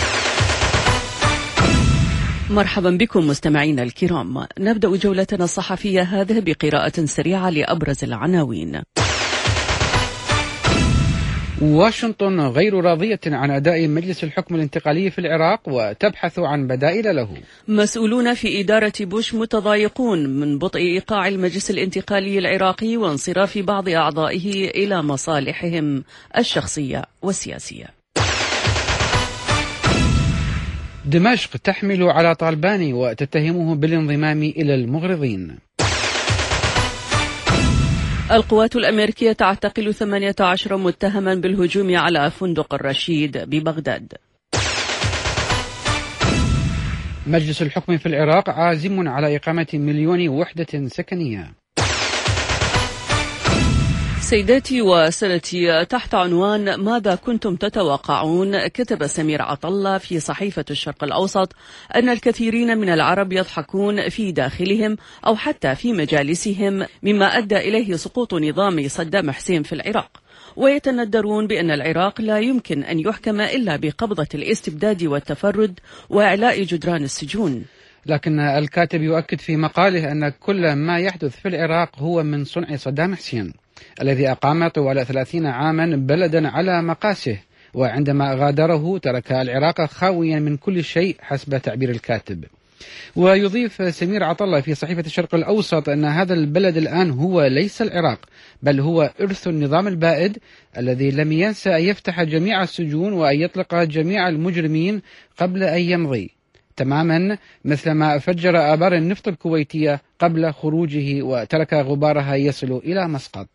مرحبا بكم مستمعينا الكرام. نبدأ جولتنا الصحفية هذه بقراءة سريعة لأبرز العناوين. واشنطن غير راضية عن أداء مجلس الحكم الانتقالي في العراق وتبحث عن بدائل له. مسؤولون في إدارة بوش متضايقون من بطء إيقاع المجلس الانتقالي العراقي وانصراف بعض أعضائه إلى مصالحهم الشخصية والسياسية. دمشق تحمل على طالباني وتتهمه بالانضمام إلى المغرضين. القوات الأمريكية تعتقل 18 متهما بالهجوم على فندق الرشيد ببغداد. مجلس الحكم في العراق عازم على إقامة 1,000,000 وحدة سكنية. سيداتي وسادتي، تحت عنوان ماذا كنتم تتوقعون، كتب سمير عطلة في صحيفة الشرق الأوسط أن الكثيرين من العرب يضحكون في داخلهم أو حتى في مجالسهم مما أدى إليه سقوط نظام صدام حسين في العراق، ويتندرون بأن العراق لا يمكن أن يحكم إلا بقبضة الاستبداد والتفرد وإعلاء جدران السجون. لكن الكاتب يؤكد في مقاله أن كل ما يحدث في العراق هو من صنع صدام حسين الذي أقام طوال 30 عاما بلدا على مقاسه، وعندما غادره ترك العراق خاويا من كل شيء حسب تعبير الكاتب. ويضيف سمير عطلة في صحيفة الشرق الأوسط أن هذا البلد الآن هو ليس العراق، بل هو إرث النظام البائد الذي لم ينسى أن يفتح جميع السجون وأن يطلق جميع المجرمين قبل أن يمضي، تماما مثلما فجر آبار النفط الكويتية قبل خروجه وترك غبارها يصل إلى مسقط.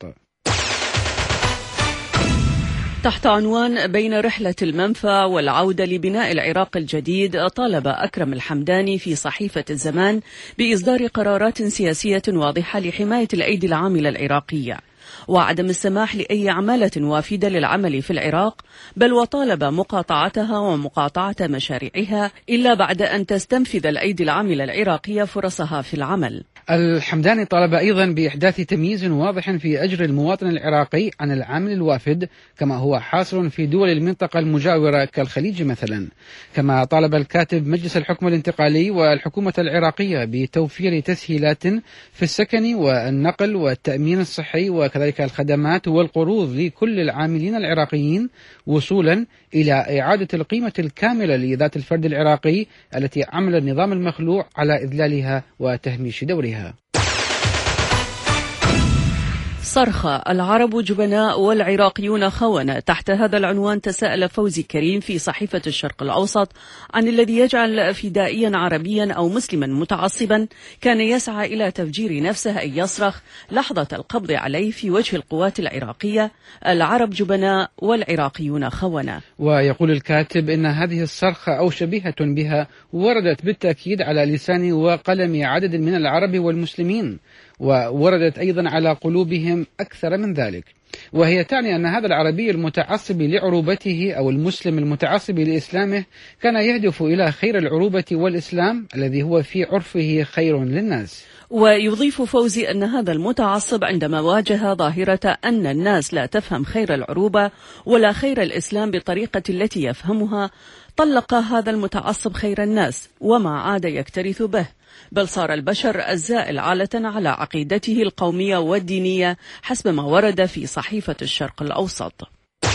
تحت عنوان بين رحلة المنفى والعودة لبناء العراق الجديد، طالب أكرم الحمداني في صحيفة الزمان بإصدار قرارات سياسية واضحة لحماية الأيدي العاملة العراقية وعدم السماح لأي عمالة وافدة للعمل في العراق، بل وطالب مقاطعتها ومقاطعة مشاريعها إلا بعد أن تستنفذ الأيدي العاملة العراقية فرصها في العمل. الحمداني طالب أيضا بإحداث تمييز واضح في أجر المواطن العراقي عن العامل الوافد كما هو حاصل في دول المنطقة المجاورة كالخليج مثلا. كما طالب الكاتب مجلس الحكم الانتقالي والحكومة العراقية بتوفير تسهيلات في السكن والنقل والتأمين الصحي وكذلك وكذلك الخدمات والقروض لكل العاملين العراقيين، وصولا إلى إعادة القيمة الكاملة لذات الفرد العراقي التي عمل النظام المخلوع على إذلالها وتهميش دورها. صرخة العرب جبناء والعراقيون خونة. تحت هذا العنوان تساءل فوزي كريم في صحيفة الشرق الأوسط عن الذي يجعل فدائيا عربيا أو مسلما متعصبا كان يسعى إلى تفجير نفسه أن يصرخ لحظة القبض عليه في وجه القوات العراقية: العرب جبناء والعراقيون خونة. ويقول الكاتب إن هذه الصرخة أو شبيهة بها وردت بالتأكيد على لسان وقلم عدد من العرب والمسلمين، ووردت أيضا على قلوبهم أكثر من ذلك، وهي تعني أن هذا العربي المتعصب لعروبته أو المسلم المتعصب لإسلامه كان يهدف إلى خير العروبة والإسلام الذي هو في عرفه خير للناس. ويضيف فوزي أن هذا المتعصب عندما واجه ظاهرة أن الناس لا تفهم خير العروبة ولا خير الإسلام بالطريقة التي يفهمها، طلق هذا المتعصب خير الناس وما عاد يكترث به، بل صار البشر الزائل عالة على عقيدته القومية والدينية حسب ما ورد في صحيفة الشرق الأوسط.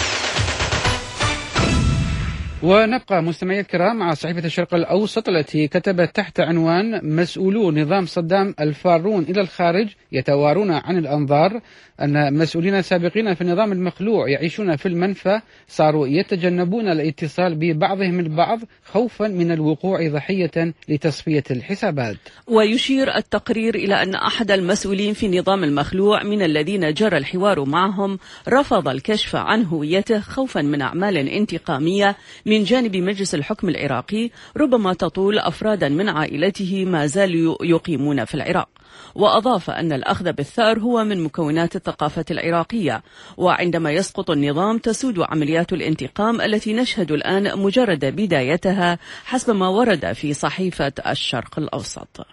ونبقى مستمعي الكرام مع صحيفة الشرق الأوسط التي كتبت تحت عنوان: مسؤولو نظام صدام الفارون إلى الخارج يتوارون عن الأنظار، أن مسؤولين سابقين في النظام المخلوع يعيشون في المنفى صاروا يتجنبون الاتصال ببعضهم البعض خوفا من الوقوع ضحية لتصفية الحسابات. ويشير التقرير إلى أن أحد المسؤولين في النظام المخلوع من الذين جرى الحوار معهم رفض الكشف عن هويته خوفا من أعمال انتقامية من جانب مجلس الحكم العراقي ربما تطول أفرادا من عائلته ما زالوا يقيمون في العراق. وأضاف أن الأخذ بالثأر هو من مكونات الثقافة العراقية، وعندما يسقط النظام تسود عمليات الانتقام التي نشهد الآن مجرد بدايتها حسب ما ورد في صحيفة الشرق الأوسط.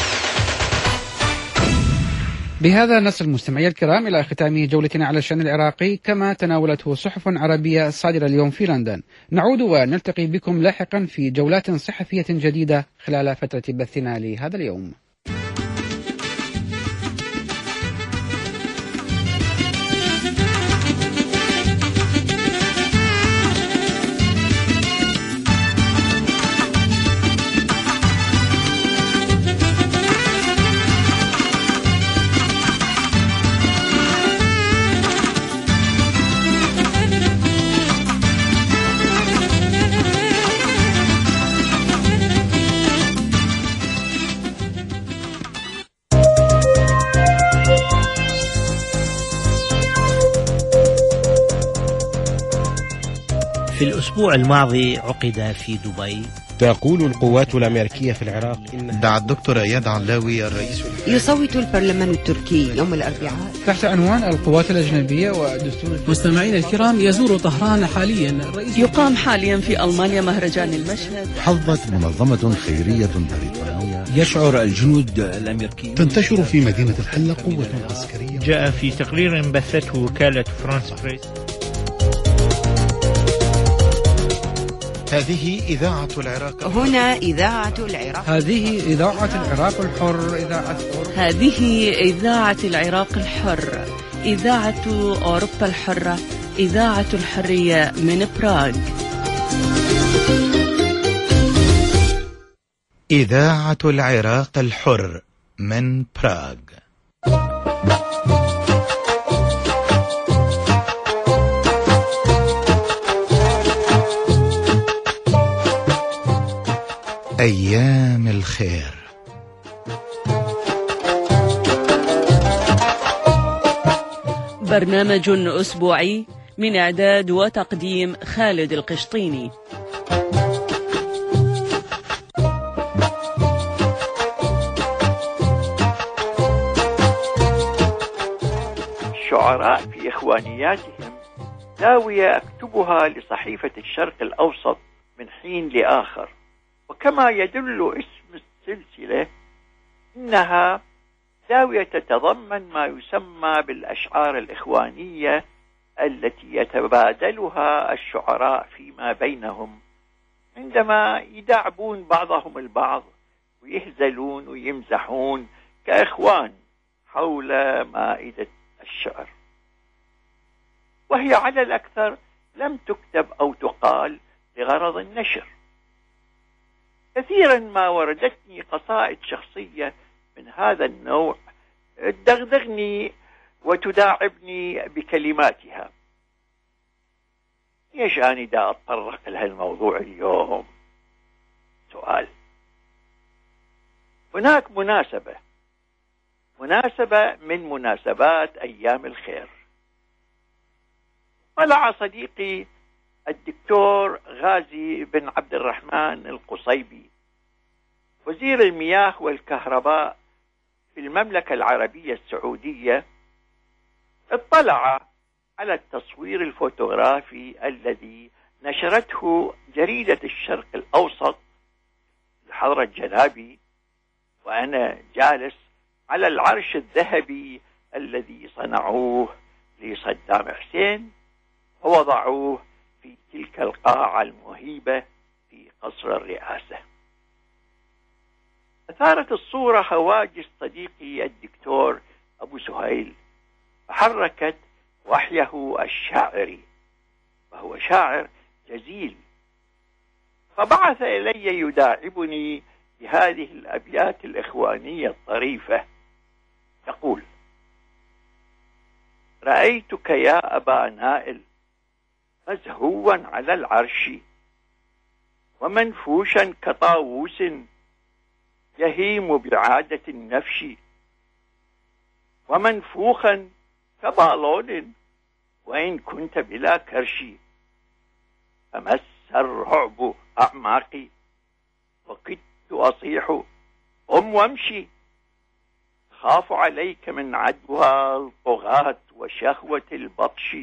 بهذا نصل مستمعي الكرام إلى ختام جولتنا على الشأن العراقي كما تناولته صحف عربية صادرة اليوم في لندن. نعود ونلتقي بكم لاحقا في جولات صحفية جديدة خلال فترة بثنا لهذا اليوم. في الأسبوع الماضي عقد في دبي. تقول القوات الأمريكية في العراق دعا الدكتور إياد علاوي الرئيس يصوت البرلمان التركي يوم الأربعاء تحت عنوان القوات الأجنبية ودستور. مستمعين الكرام، يزور طهران حاليا يقام حاليا في ألمانيا مهرجان المشهد. حظت منظمة خيرية بريطانية. يشعر الجنود الأمريكيون. تنتشر في مدينة الحلة قوة عسكرية. جاء في تقرير بثته وكالة فرانس بريس. هذه إذاعة العراق. هنا إذاعة العراق. هذه إذاعة العراق الحر. هذه إذاعة العراق الحر. إذاعة أوروبا الحرة. إذاعة الحرية من براغ. إذاعة العراق الحر من براغ. أيام الخير. برنامج أسبوعي من إعداد وتقديم خالد القشطيني. الشعراء في إخوانياتهم زاوية أكتبها لصحيفة الشرق الأوسط من حين لآخر، وكما يدل اسم السلسلة إنها زاوية تتضمن ما يسمى بالأشعار الإخوانية التي يتبادلها الشعراء فيما بينهم عندما يداعبون بعضهم البعض ويهزلون ويمزحون كإخوان حول مائدة الشعر. وهي على الأكثر لم تكتب أو تقال لغرض النشر. كثيرا ما وردتني قصائد شخصية من هذا النوع تدغدغني وتداعبني بكلماتها. ليش أنا دا أتطرق لهالموضوع اليوم؟ سؤال. هناك مناسبة من مناسبات أيام الخير. طلع صديقي الدكتور غازي بن عبد الرحمن القصيبي وزير المياه والكهرباء في المملكة العربية السعودية، اطلع على التصوير الفوتوغرافي الذي نشرته جريدة الشرق الأوسط الحضرة الجلابي وأنا جالس على العرش الذهبي الذي صنعوه لصدام حسين ووضعوه في تلك القاعة المهيبة في قصر الرئاسة. أثارت الصورة هواجس صديقي الدكتور أبو سهيل، فحركت وحيه الشاعري، وهو شاعر جزيل، فبعث إلي يداعبني بهذه الأبيات الإخوانية الطريفة. يقول: رأيتك يا أبا نائل مزهوا على العرش، ومنفوشا كطاووس يهيم بعادة النفش، ومنفوخا كبالون وإن كنت بلا كرش، فمس الرعب أعماقي وكدت أصيح قم وامشي، خاف عليك من عدوى الطغاة وشهوة البطش،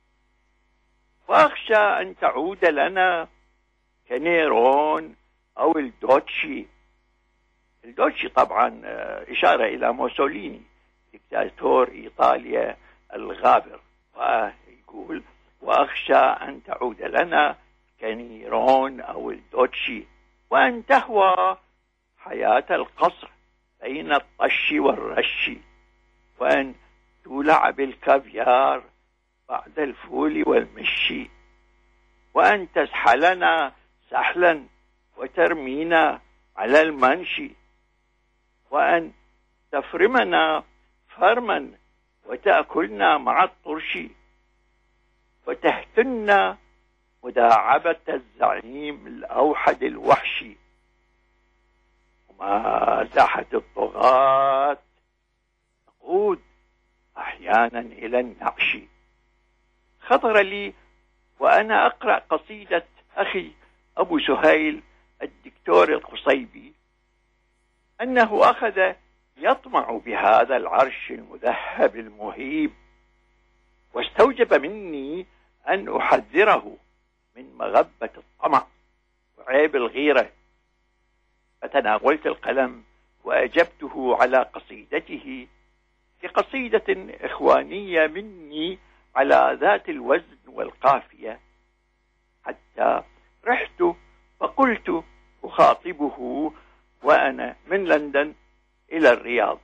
وأخشى أن تعود لنا كنيرون أو الدوتشي. الدوتشي طبعا إشارة إلى موسوليني دكتاتور إيطاليا الغابر، ويقول: وأخشى أن تعود لنا كنيرون أو الدوتشي، وأن تهوى حياة القصر بين الطش والرش، وأن تولع بالكافيار بعد الفول والمشي، وأن تسحلنا سحلا وترمينا على المنشي، وأن تفرمنا فرما وتأكلنا مع الطرش، وتهتنا مداعبة الزعيم الأوحد الوحشي، ومازحة الطغاة تقود أحيانا إلى النعش. خطر لي وأنا أقرأ قصيدة أخي أبو سهيل الدكتور القصيبي أنه أخذ يطمع بهذا العرش المذهب المهيب، واستوجب مني أن أحذره من مغبة الطمع وعيب الغيرة، فتناولت القلم وأجبته على قصيدته بقصيدة إخوانية مني على ذات الوزن والقافية، حتى رحت فقلت أخاطبه وأنا من لندن إلى الرياض: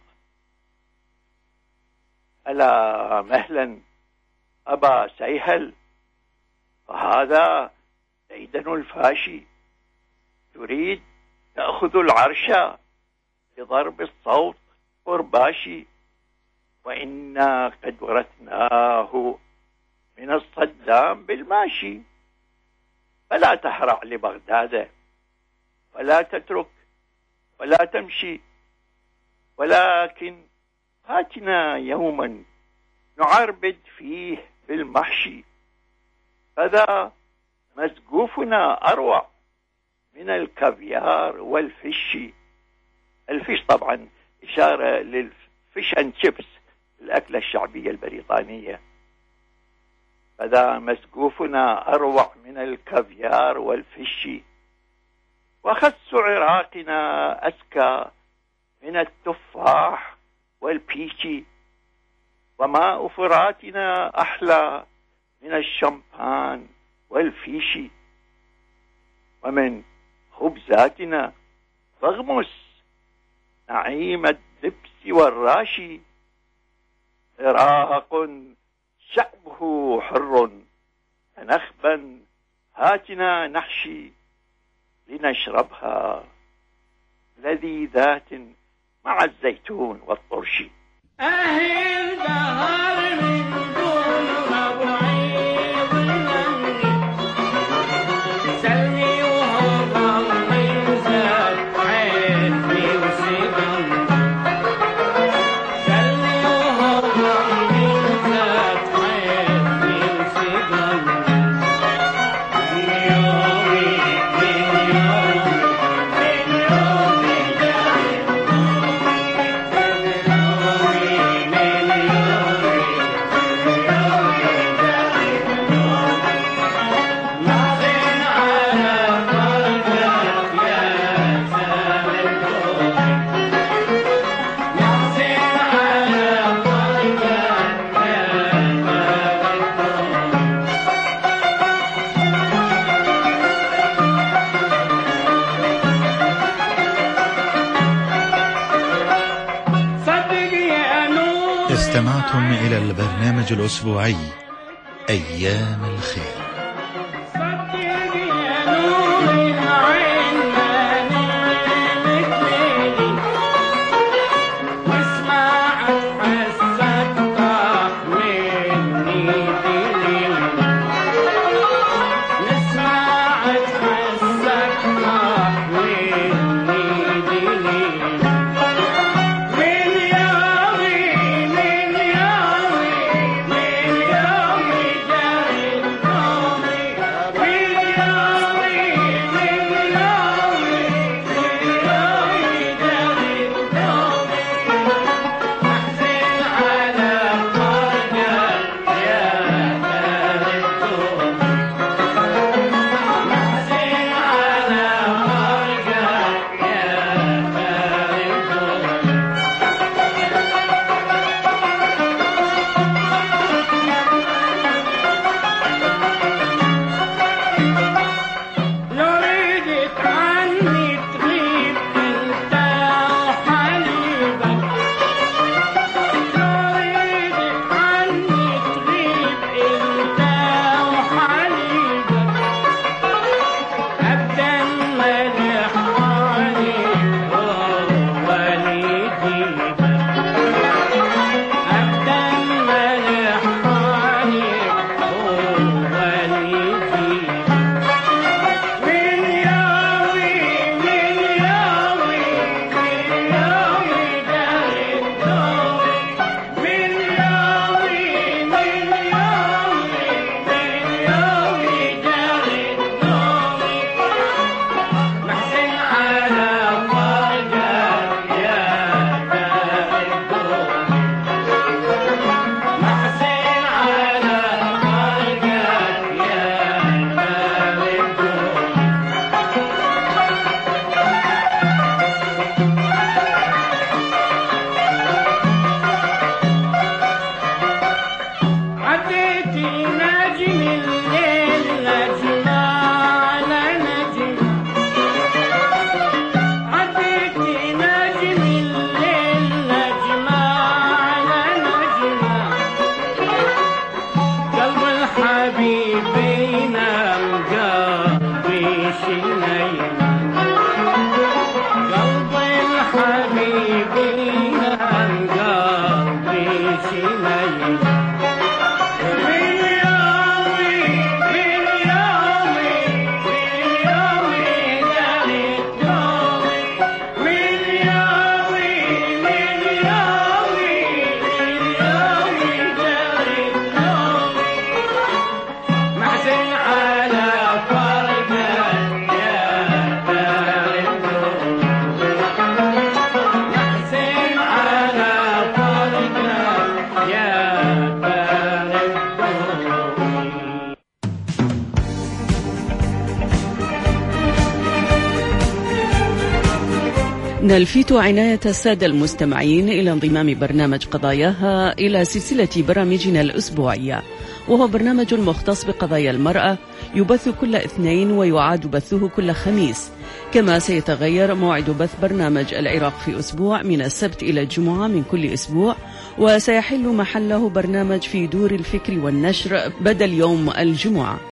ألا مهلا أبا سيهل، فهذا ديدن الفاشي، تريد تأخذ العرش بضرب الصوت قرباشي، وإنا قد ورثناه من الصدام بالماشي، فلا تهرع لبغداد ولا تترك ولا تمشي، ولكن هاتنا يوما نعربد فيه بالمحشي، فذا مسقوفنا أروع من الكافيار والفش. الفش طبعا إشارة للفش أند شيبس، الأكلة الشعبية البريطانية. فذا مسقوفنا أروع من الكافيار والفش، وخس عراقنا أزكى من التفاح والبيشي، وماء فراتنا أحلى من الشمبان والفيشي، ومن خبزاتنا فاغمس نعيم الدبس والراشي، عراق شعبه حر طعاماتنا نحشي لنشربها لذيذات مع الزيتون والطرش. أهل دهر من دون ربعيض مني سلمي وهو من زاد عيني وسجن سلمي وهو من زاد عيني وسجن من يومي من استمعتم إلى البرنامج الأسبوعي أيام الخير. نلفت عناية السادة المستمعين إلى انضمام برنامج قضاياها إلى سلسلة برامجنا الأسبوعية، وهو برنامج مختص بقضايا المرأة يبث كل اثنين ويعاد بثه كل خميس، كما سيتغير موعد بث برنامج العراق في أسبوع من السبت إلى الجمعة من كل أسبوع، وسيحل محله برنامج في دور الفكر والنشر بدل يوم الجمعة.